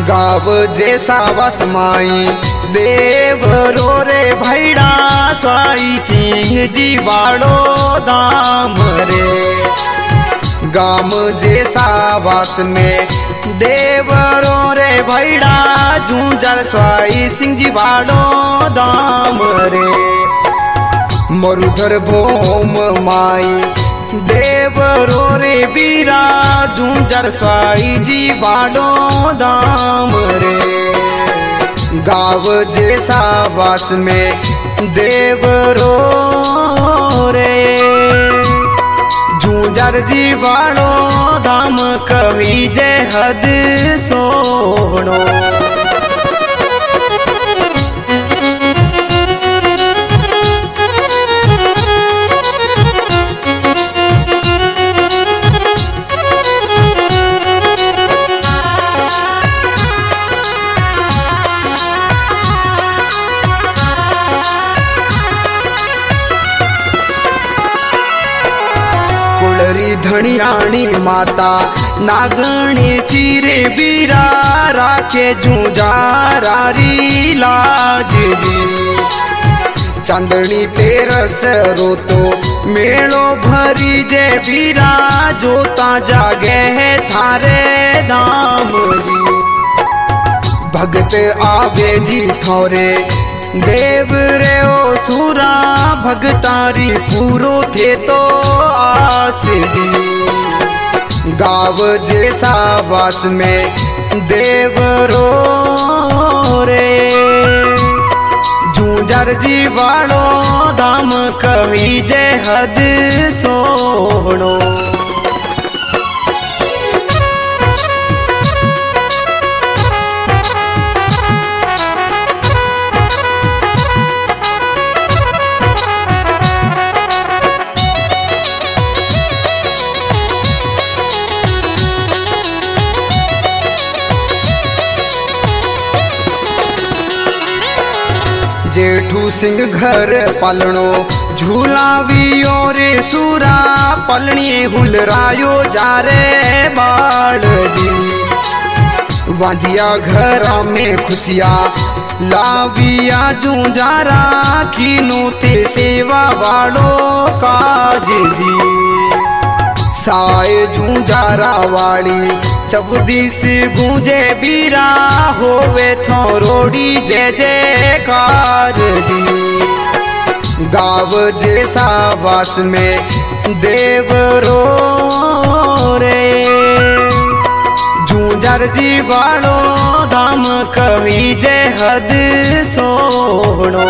गाव जैसा वसमाई देव रो रे भैड़ा स्वाई सिंह जी वाड़ो दाम रे। गाम जैसा वास में देव रो रे भैड़ा झूंझर स्वाई सिंह जी वाड़ो दाम रे। मरुधर भोम माई देव रो रे बीरा झूंझर स्वाई जी वाड़ो दाम रे। गाव जैसा वास में देव रो रे झूंझर जी वाड़ो धाम कवि जय हद सोनो। धनियाणी माता नागणी चीरे बीरा राखे झूंझारी लाज जी। चांदनी तेरस रोतो मेलो भरी जे बीरा जोता जागे है थारे धाम जी। भगत आवे जी थोरे देव रे ओ सूरा भगतारी पूरो थे तो आस दी। गाव जैसा वास में देव रो रे झूंझर जी वाड़ो धाम कवि जय हद सोनो। जेठू सिंह घर पालणो झूलावियो रे सूरा पलणी हुलरायो जारे बाड़ दी। वाजिया घरा में खुशिया लाविया झूंझारा कीनो ते सेवा वाड़ो काज दी। साए झूंझारा वाली चबदीस गूंजे बीरा होवे थोरोड़ी जय जयकार दी। गाव जैसा वास में देव रो रे झूंझर जी वाड़ो धाम कवि जय हद सोनो।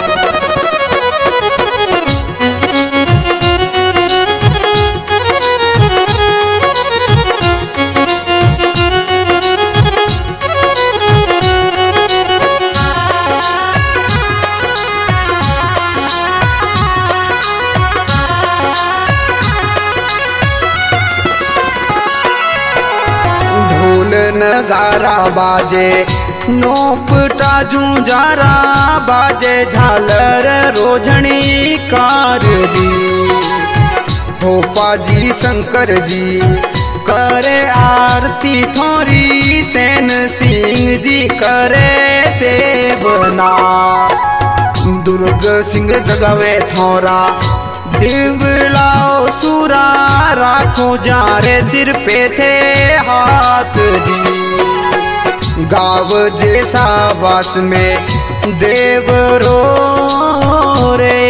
नगारा बाजे नोपटा झूंझारा बाजे झालर रोझणी कार जी। भोपा जी शंकर जी करे आरती थोरी सेन सिंह जी करे सेवना। दुर्ग सिंह जगावे थोरा दिवलाओ सूरा राखो जारे सिर पे थे हाथ जी। गाव जैसा वास में देव रो रे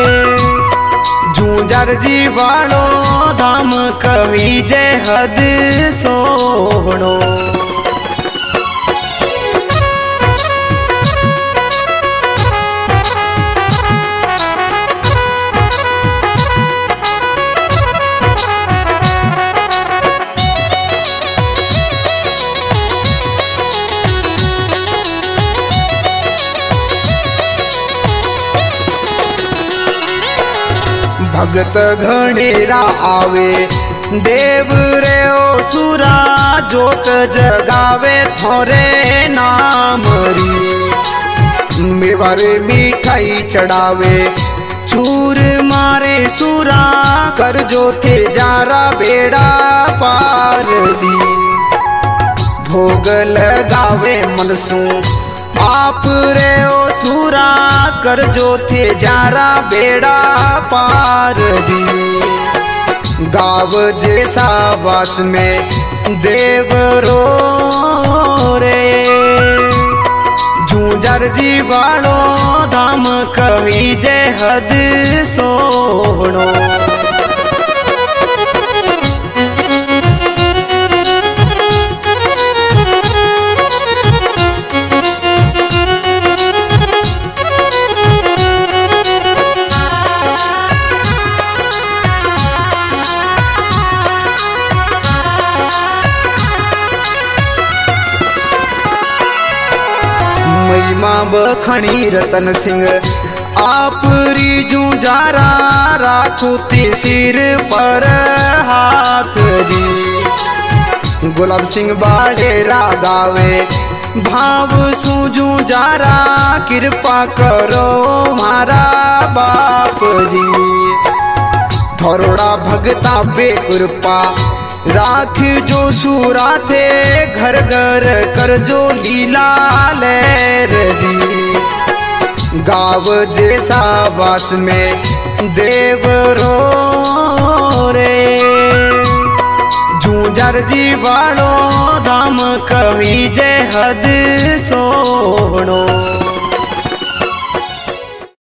झूंझर जी वाड़ो धाम कवि जय हद सोनो। भगत घनेरा आवे देव रे ओ सूरा जोत जगावे थोरे नाम री। मेवारे मिठाई चढ़ावे चूर मारे सूरा कर जो थे जारा बेड़ा पार दी। भोग भोग लगावे मनसू आप रे ओ सूरा कर जो थे जारा बेड़ा पार जी। गाव जैसा वास में देव रो रे जूझर जी वालो धाम कवि जय हद सोहणो। महिमा बखणी रतन सिंह आप रीजू जारा राखू ती सिर पर हाथ जी। गुलाब सिंह बाड़ेरा गावे भाव सूजू जारा कृपा करो मारा बाप जी। थोड़ा भगता बेकृपा राख जो सूरा थे घर घर कर जो लीला लहर जी। गाव जैसा वास में देव रो रे जूझर जी वालो धाम कवि जय हद सोहणो।